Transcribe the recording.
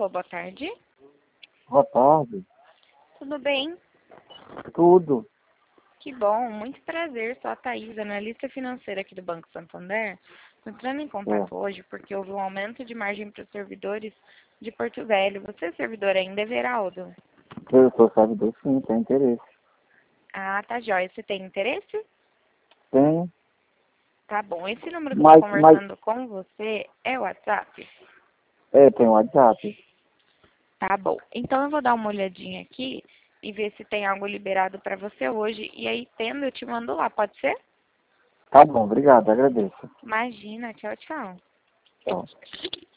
Alô, boa tarde. Boa tarde. Tudo bem? Tudo. Que bom, muito prazer. Sou a Thaís, analista financeira aqui do Banco Santander. Estou entrando em contato hoje porque houve um aumento de margem para os servidores de Porto Velho. Você é servidor ainda, Everaldo? Eu sou servidor, sim, tem interesse. Ah, tá jóia. Você tem interesse? Tem, Tá bom. Esse número que eu estou conversando com você é o WhatsApp? tem WhatsApp. Tá bom. Então eu vou dar uma olhadinha aqui e ver se tem algo liberado para você hoje. E aí, tendo, eu te mando lá, pode ser? Tá bom, obrigado, agradeço. Imagina. Tchau, tchau. Tchau.